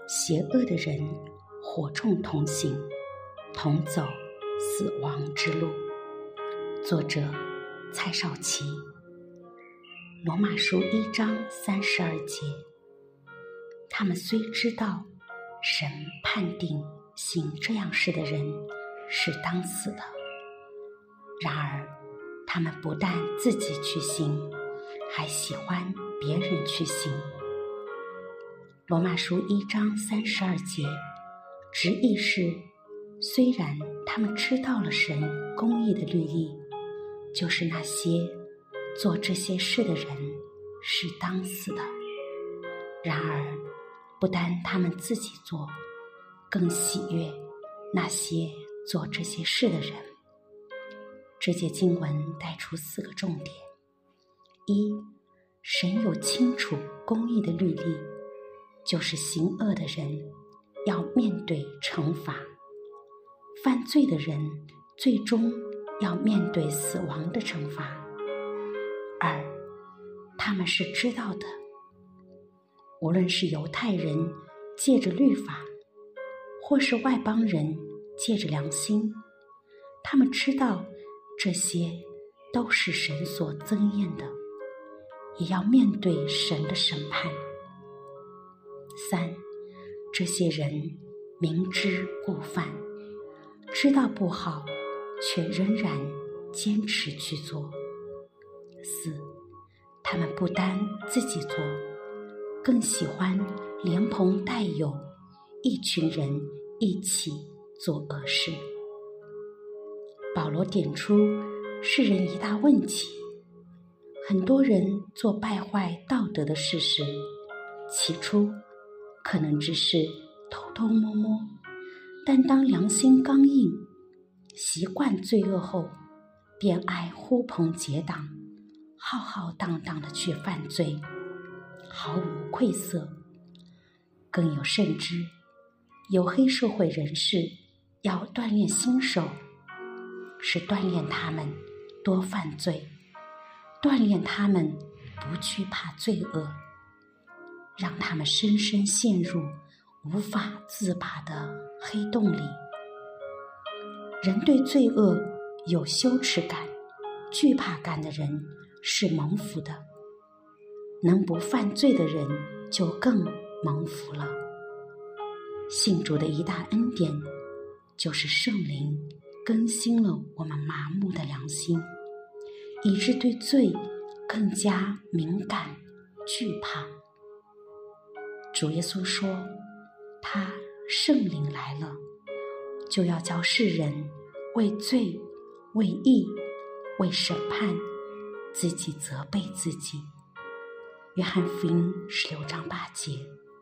邪恶的人火众同行，同走死亡之路。作者蔡少奇。罗马书1章32节。他们虽知道神判定行这样事的人是当死的，然而他们不但自己去行，还喜欢别人去行。罗马书1章32节直译是，虽然他们知道了神公义的律例，就是那些做这些事的人是当死的，然而不单他们自己做，更喜悦那些做这些事的人。这节经文带出4个重点：一，神有清楚公义的律例，就是行恶的人要面对惩罚，犯罪的人最终要面对死亡的惩罚。二，他们是知道的，无论是犹太人借着律法，或是外邦人借着良心，他们知道这些都是神所憎厌的，也要面对神的审判。三，这些人明知故犯，知道不好，却仍然坚持去做。四，他们不单自己做，更喜欢连朋带友，一群人一起做恶事。保罗点出世人一大问题：很多人做败坏道德的事时，起初可能只是偷偷摸摸，但当良心刚硬，习惯罪恶后，便爱呼朋结党，浩浩荡荡地去犯罪，毫无愧色。更有甚之，有黑社会人士要锻炼新手，是锻炼他们多犯罪，锻炼他们不惧怕罪恶，让他们深深陷入无法自拔的黑洞里。人对罪恶有羞耻感、惧怕感的人是蒙福的，能不犯罪的人就更蒙福了。信主的一大恩典，就是圣灵更新了我们麻木的良心，以致对罪更加敏感、惧怕。主耶稣说，他圣灵来了，就要叫世人为罪、为义、为审判自己责备自己。约翰福音16章8节。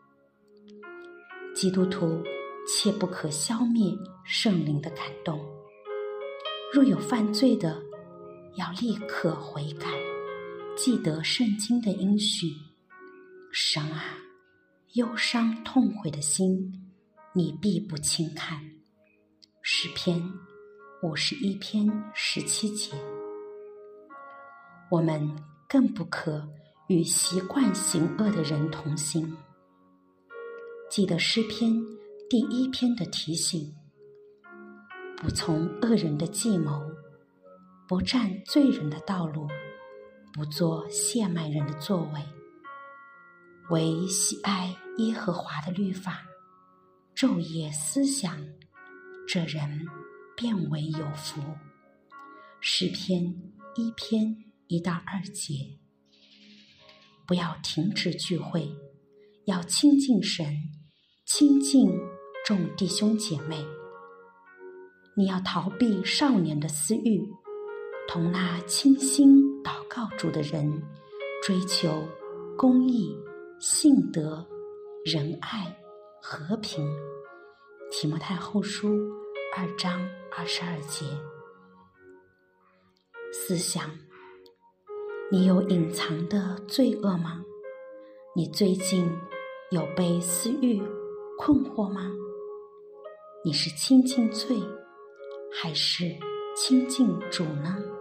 基督徒切不可消灭圣灵的感动，若有犯罪的，要立刻悔改，记得圣经的应许。神啊，忧伤痛悔的心，你必不轻看。诗篇51篇17节。我们更不可与习惯行恶的人同行。记得诗篇第1篇的提醒：不从恶人的计谋，不占罪人的道路，不做亵慢人的作为，唯喜爱耶和华的律法，昼夜思想，这人便为有福。诗篇1篇1到2节。不要停止聚会，要亲近神，亲近众弟兄姐妹。你要逃避少年的私欲，同那倾心祷告主的人，追求公义、信德、仁爱、和平。提摩太后书2章22节。思想，你有隐藏的罪恶吗？你最近有被私欲困惑吗？你是亲近罪，还是亲近主呢？